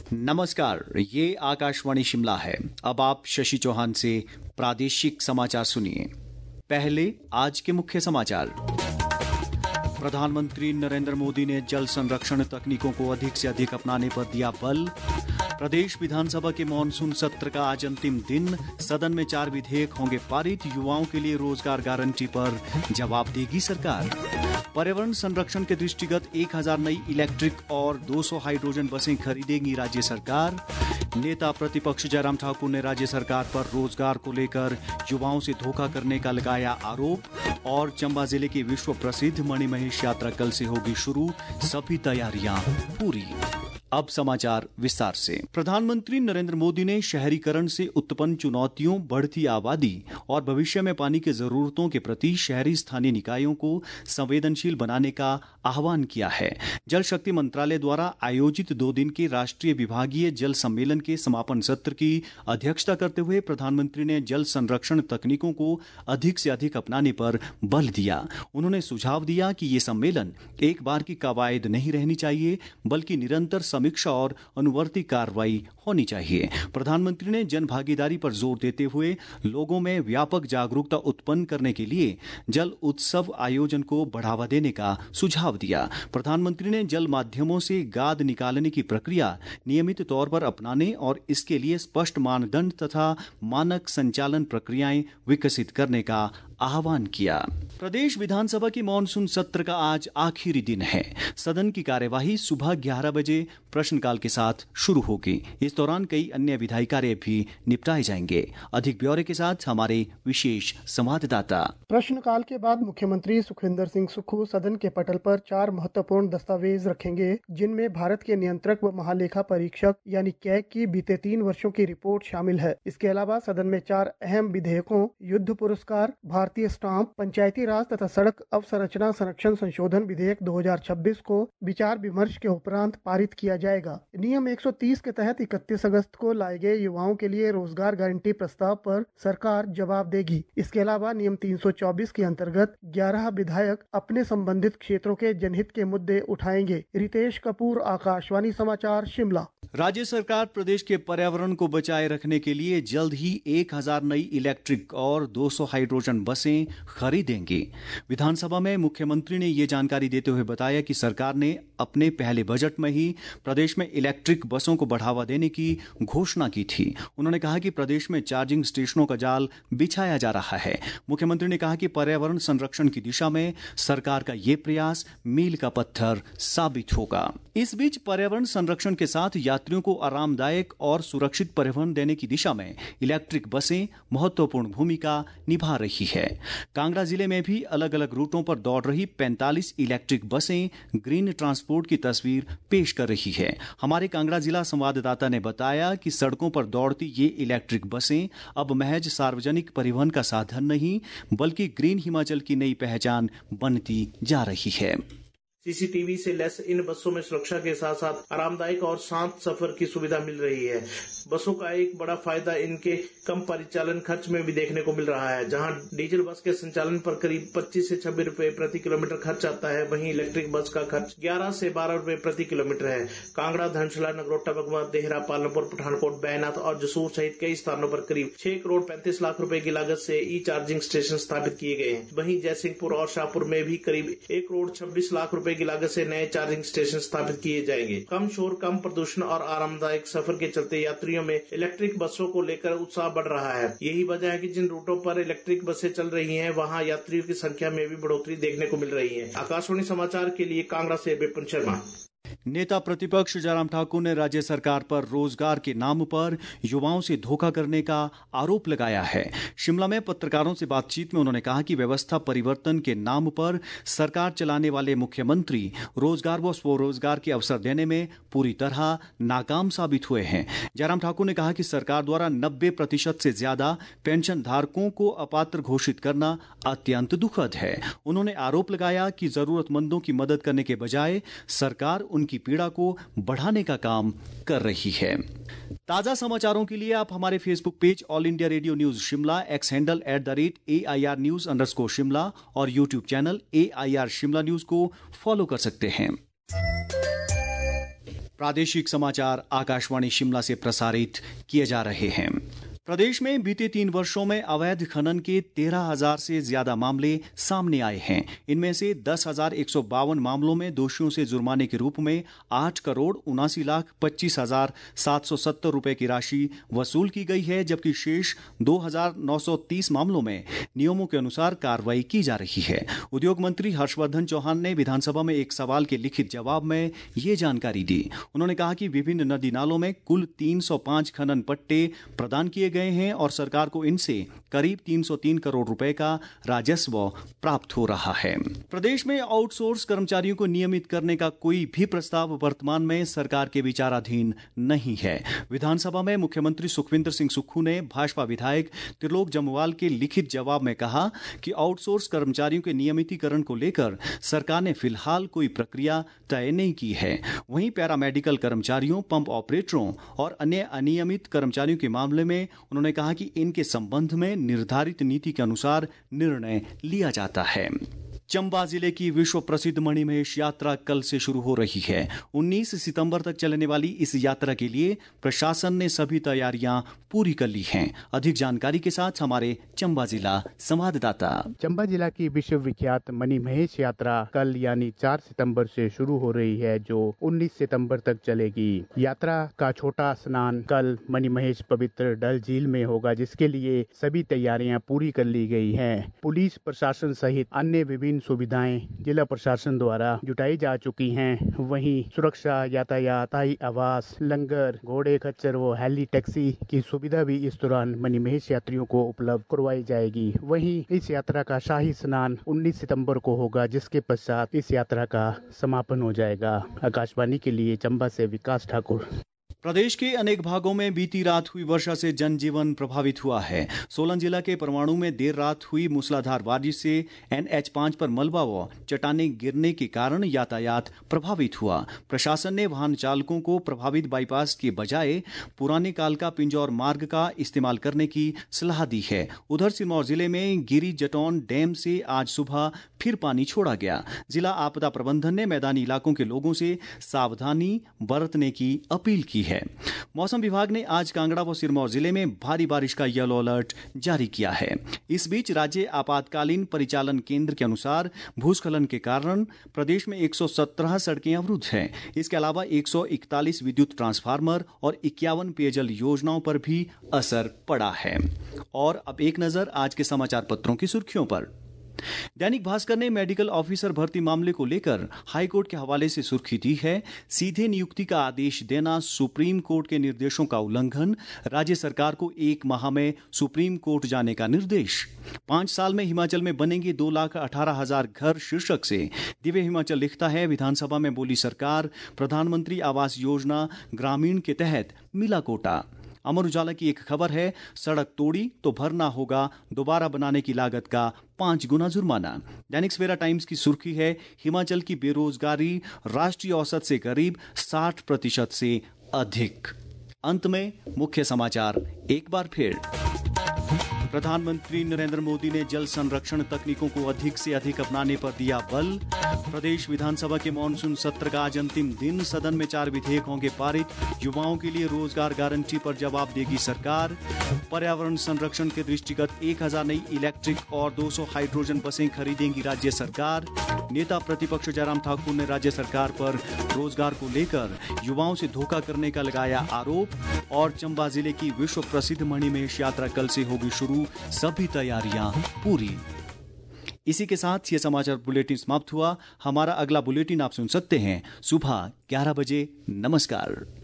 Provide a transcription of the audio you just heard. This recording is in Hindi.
नमस्कार, ये आकाशवाणी शिमला है। अब आप शशि चौहान से प्रादेशिक समाचार सुनिए। पहले आज के मुख्य समाचार। प्रधानमंत्री नरेंद्र मोदी ने जल संरक्षण तकनीकों को अधिक से अधिक अपनाने पर दिया बल। प्रदेश विधानसभा के मॉनसून सत्र का आज अंतिम दिन। सदन में 4 विधेयक होंगे पारित। युवाओं के लिए रोजगार गारंटी पर जवाब देगी सरकार। पर्यावरण संरक्षण के दृष्टिगत 1000 नई इलेक्ट्रिक और 200 हाइड्रोजन बसें खरीदेगी राज्य सरकार। नेता प्रतिपक्ष जयराम ठाकुर ने राज्य सरकार पर रोजगार को लेकर युवाओं से धोखा करने का लगाया आरोप। और चंबा जिले की विश्व प्रसिद्ध मणिमहेश यात्रा कल से होगी शुरू, सभी तैयारियां पूरी। अब समाचार विस्तार से। प्रधानमंत्री नरेंद्र मोदी ने शहरीकरण से उत्पन्न चुनौतियों, बढ़ती आबादी और भविष्य में पानी की जरूरतों के प्रति शहरी स्थानीय निकायों को संवेदनशील बनाने का आह्वान किया है। जल शक्ति मंत्रालय द्वारा आयोजित 2 दिन के राष्ट्रीय विभागीय जल सम्मेलन के समापन सत्र की अध्यक्षता करते हुए प्रधानमंत्री ने जल संरक्षण तकनीकों को अधिक से अधिक अपनाने पर बल दिया। उन्होंने सुझाव दिया कि ये सम्मेलन एक बार की कवायद नहीं रहनी चाहिए, बल्कि निरंतर समीक्षा और अनुवर्ती कार्रवाई होनी चाहिए। प्रधानमंत्री ने जन भागीदारी पर जोर देते हुए लोगों में व्यापक जागरूकता उत्पन्न करने के लिए जल उत्सव आयोजन को बढ़ावा देने का सुझाव दिया। प्रधानमंत्री ने जल माध्यमों से गाद निकालने की प्रक्रिया नियमित तौर पर अपनाने और इसके लिए स्पष्ट मानदंड तथा मानक संचालन प्रक्रियाएं विकसित करने का आह्वान किया। प्रदेश विधानसभा की मॉनसून सत्र का आज आखिरी दिन है। सदन की कार्यवाही सुबह 11 बजे प्रश्नकाल के साथ शुरू होगी। इस दौरान कई अन्य विधायी कार्य भी निपटाए जाएंगे। अधिक ब्यौरे के साथ हमारे विशेष संवाददाता। प्रश्नकाल के बाद मुख्यमंत्री सुखविंदर सिंह सुक्खू सदन के पटल पर 4 महत्वपूर्ण दस्तावेज रखेंगे, जिनमें भारत के नियंत्रक व महालेखा परीक्षक यानी कैग की बीते 3 वर्षों की रिपोर्ट शामिल है। इसके अलावा सदन में 4 अहम विधेयकों, युद्ध पुरस्कार, भारतीय स्टाम्प, पंचायती राज तथा सड़क अवसंरचना संरक्षण संशोधन विधेयक 2026 को विचार विमर्श के उपरांत पारित किया जाएगा। नियम 130 के तहत 31 अगस्त को लाए गए युवाओं के लिए रोजगार गारंटी प्रस्ताव पर सरकार जवाब देगी। इसके अलावा नियम 324 के अंतर्गत 11 विधायक अपने संबंधित क्षेत्रों के जनहित के मुद्दे उठाएंगे। रितेश कपूर, आकाशवाणी समाचार, शिमला। राज्य सरकार प्रदेश के पर्यावरण को बचाए रखने के लिए जल्द ही 1000 नई इलेक्ट्रिक और 200 हाइड्रोजन बसें खरीदेंगी। विधानसभा में मुख्यमंत्री ने ये जानकारी देते हुए बताया कि सरकार ने अपने पहले बजट में ही प्रदेश में इलेक्ट्रिक बसों को बढ़ावा देने की घोषणा की थी। उन्होंने कहा कि प्रदेश में चार्जिंग स्टेशनों का जाल बिछाया जा रहा है। मुख्यमंत्री ने कहा कि पर्यावरण संरक्षण की दिशा में सरकार का ये प्रयास मील का पत्थर साबित होगा। इस बीच पर्यावरण संरक्षण के साथ यात्रियों को आरामदायक और सुरक्षित परिवहन देने की दिशा में इलेक्ट्रिक बसें महत्वपूर्ण भूमिका निभा रही है। कांगड़ा जिले में भी अलग अलग रूटों पर दौड़ रही 45 इलेक्ट्रिक बसें ग्रीन ट्रांसपोर्ट की तस्वीर पेश कर रही है। हमारे कांगड़ा जिला संवाददाता ने बताया कि सड़कों पर दौड़ती ये इलेक्ट्रिक बसें अब महज सार्वजनिक परिवहन का साधन नहीं, बल्कि ग्रीन हिमाचल की नई पहचान बनती जा रही है। सीसीटीवी से लैस इन बसों में सुरक्षा के साथ साथ आरामदायक और शांत सफर की सुविधा मिल रही है। बसों का एक बड़ा फायदा इनके कम परिचालन खर्च में भी देखने को मिल रहा है। जहां डीजल बस के संचालन पर करीब 25 से 26 रुपए प्रति किलोमीटर खर्च आता है, वहीं इलेक्ट्रिक बस का खर्च 11 से 12 रुपए प्रति किलोमीटर है। कांगड़ा, धर्मशाला, नगरोटा, बगवा, देहरा, पालमपुर, पठानकोट, बैनाथ और जसूर सहित कई स्थानों पर करीब 6 करोड़ 35 लाख रुपए की लागत से ई चार्जिंग स्टेशन स्थापित किए गए हैं। वहीं जयसिंहपुर और शाहपुर में भी करीब 1 करोड़ 26 लाख रुपए की लागत से नए चार्जिंग स्टेशन स्थापित किए जाएंगे। कम शोर, कम प्रदूषण और आरामदायक सफर के चलते यात्रियों में इलेक्ट्रिक बसों को लेकर उत्साह बढ़ रहा है। यही वजह है कि जिन रूटों पर इलेक्ट्रिक बसें चल रही हैं, वहां यात्रियों की संख्या में भी बढ़ोतरी देखने को मिल रही है। आकाशवाणी समाचार के लिए कांगड़ा से विपिन शर्मा। नेता प्रतिपक्ष जयराम ठाकुर ने राज्य सरकार पर रोजगार के नाम पर युवाओं से धोखा करने का आरोप लगाया है। शिमला में पत्रकारों से बातचीत में उन्होंने कहा कि व्यवस्था परिवर्तन के नाम पर सरकार चलाने वाले मुख्यमंत्री रोजगार व स्वरोजगार के अवसर देने में पूरी तरह नाकाम साबित हुए हैं। जयराम ठाकुर ने कहा कि सरकार द्वारा 90% से ज्यादा पेंशन धारकों को अपात्र घोषित करना अत्यंत दुखद है। उन्होंने आरोप लगाया कि जरूरतमंदों की मदद करने के बजाय सरकार उनकी पीड़ा को बढ़ाने का काम कर रही है। ताजा समाचारों के लिए आप हमारे Facebook page All India Radio news Shimla, X handle @AIR News_ और YouTube channel AIR Shimla news को फॉलो कर सकते हैं। प्रादेशिक समाचार आकाशवाणी शिमला से प्रसारित किए जा रहे हैं। प्रदेश में बीते 3 वर्षों में अवैध खनन के 13,000 से ज्यादा मामले सामने आए हैं। इनमें से 10,152 मामलों में दोषियों से जुर्माने के रूप में 8,79,25,770 रुपए की राशि वसूल की गई है, जबकि शेष 2,930 मामलों में नियमों के अनुसार कार्रवाई की जा रही है। उद्योग मंत्री हर्षवर्धन चौहान ने विधानसभा में एक सवाल के लिखित जवाब में ये जानकारी दी। उन्होंने कहा कि विभिन्न नदी नालों में कुल 305 खनन पट्टे प्रदान किए गए हैं और सरकार को इनसे करीब 303 करोड़ रुपए का राजस्व प्राप्त हो रहा है। प्रदेश में आउटसोर्स कर्मचारियों को नियमित करने का कोई भी प्रस्ताव वर्तमान में सरकार के विचाराधीन नहीं है। विधानसभा में मुख्यमंत्री सुखविंदर सिंह सुक्खू ने भाजपा विधायक त्रिलोक जम्वाल के लिखित जवाब में कहा कि आउटसोर्स कर्मचारियों के नियमितीकरण को लेकर सरकार ने फिलहाल कोई प्रक्रिया तय नहीं की है। वहीं पैरामेडिकल कर्मचारियों, पंप ऑपरेटरों और अन्य अनियमित कर्मचारियों के मामले में उन्होंने कहा कि इनके संबंध में निर्धारित नीति के अनुसार निर्णय लिया जाता है। चंबा जिले की विश्व प्रसिद्ध मणिमहेश यात्रा कल से शुरू हो रही है। 19 सितंबर तक चलने वाली इस यात्रा के लिए प्रशासन ने सभी तैयारियां पूरी कर ली हैं। अधिक जानकारी के साथ हमारे चंबा जिला संवाददाता। चंबा जिला की विश्व विख्यात मणिमहेश यात्रा कल यानी 4 सितंबर से शुरू हो रही है, जो 19 सितंबर तक चलेगी। यात्रा का छोटा स्नान कल मणिमहेश पवित्र डल झील में होगा, जिसके लिए सभी तैयारियां पूरी कर ली गई हैं। पुलिस प्रशासन सहित अन्य विभिन्न सुविधाएं जिला प्रशासन द्वारा जुटाई जा चुकी हैं। वहीं सुरक्षा, यातायात, स्थायी आवास, लंगर, घोड़े खच्चर व हेली टैक्सी की सुविधा भी इस दौरान मणिमहेश यात्रियों को उपलब्ध करवाई जाएगी। वहीं इस यात्रा का शाही स्नान 19 सितंबर को होगा, जिसके पश्चात इस यात्रा का समापन हो जाएगा। आकाशवाणी के लिए चंबा से विकास ठाकुर। प्रदेश के अनेक भागों में बीती रात हुई वर्षा से जनजीवन प्रभावित हुआ है। सोलन जिला के परवाणु में देर रात हुई मूसलाधार बारिश से NH5 पर मलबा व चट्टानें गिरने के कारण यातायात प्रभावित हुआ। प्रशासन ने वाहन चालकों को प्रभावित बाईपास के बजाय पुराने कालका पिंजौर मार्ग का इस्तेमाल करने की सलाह दी है। उधर सिरमौर जिले में गिरी जटौन डैम से आज सुबह फिर पानी छोड़ा गया। जिला आपदा प्रबंधन ने मैदानी इलाकों के लोगों से सावधानी बरतने की अपील की है। मौसम विभाग ने आज कांगड़ा व सिरमौर जिले में भारी बारिश का येलो अलर्ट जारी किया है। इस बीच राज्य आपातकालीन परिचालन केंद्र के अनुसार भूस्खलन के कारण प्रदेश में 117 सड़कें अवरुद्ध हैं। इसके अलावा 141 विद्युत ट्रांसफार्मर और 51 पेयजल योजनाओं पर भी असर पड़ा है। और अब एक नजर आज के समाचार पत्रों की सुर्खियों पर। दैनिक भास्कर ने मेडिकल ऑफिसर भर्ती मामले को लेकर हाईकोर्ट के हवाले से सुर्खी दी है, सीधे नियुक्ति का आदेश देना सुप्रीम कोर्ट के निर्देशों का उल्लंघन, राज्य सरकार को 1 माह में सुप्रीम कोर्ट जाने का निर्देश। 5 साल में हिमाचल में बनेंगे 2,18,000 घर शीर्षक से दिव्य हिमाचल लिखता है, विधानसभा में बोली सरकार, प्रधानमंत्री आवास योजना ग्रामीण के तहत मिला कोटा। अमर उजाला की एक खबर है, सड़क तोड़ी तो भरना होगा दोबारा बनाने की लागत का 5 गुना जुर्माना। दैनिक सवेरा टाइम्स की सुर्खी है, हिमाचल की बेरोजगारी राष्ट्रीय औसत से करीब 60% से अधिक। अंत में मुख्य समाचार एक बार फिर। प्रधानमंत्री नरेंद्र मोदी ने जल संरक्षण तकनीकों को अधिक से अधिक अपनाने पर दिया बल। प्रदेश विधानसभा के मानसून सत्र का आज अंतिम दिन, सदन में 4 विधेयक होंगे पारित। युवाओं के लिए रोजगार गारंटी पर जवाब देगी सरकार। पर्यावरण संरक्षण के दृष्टिगत 1000 नई इलेक्ट्रिक और 200 हाइड्रोजन बसें खरीदेंगी राज्य सरकार। नेता प्रतिपक्ष जयराम ठाकुर ने राज्य सरकार पर रोजगार को लेकर युवाओं से धोखा करने का लगाया आरोप। और चंबा जिले की विश्व प्रसिद्ध मणिमहेश यात्रा कल से होगी शुरू, सभी तैयारियां पूरी। इसी के साथ ये समाचार बुलेटिन समाप्त हुआ। हमारा अगला बुलेटिन आप सुन सकते हैं सुबह 11 बजे। नमस्कार।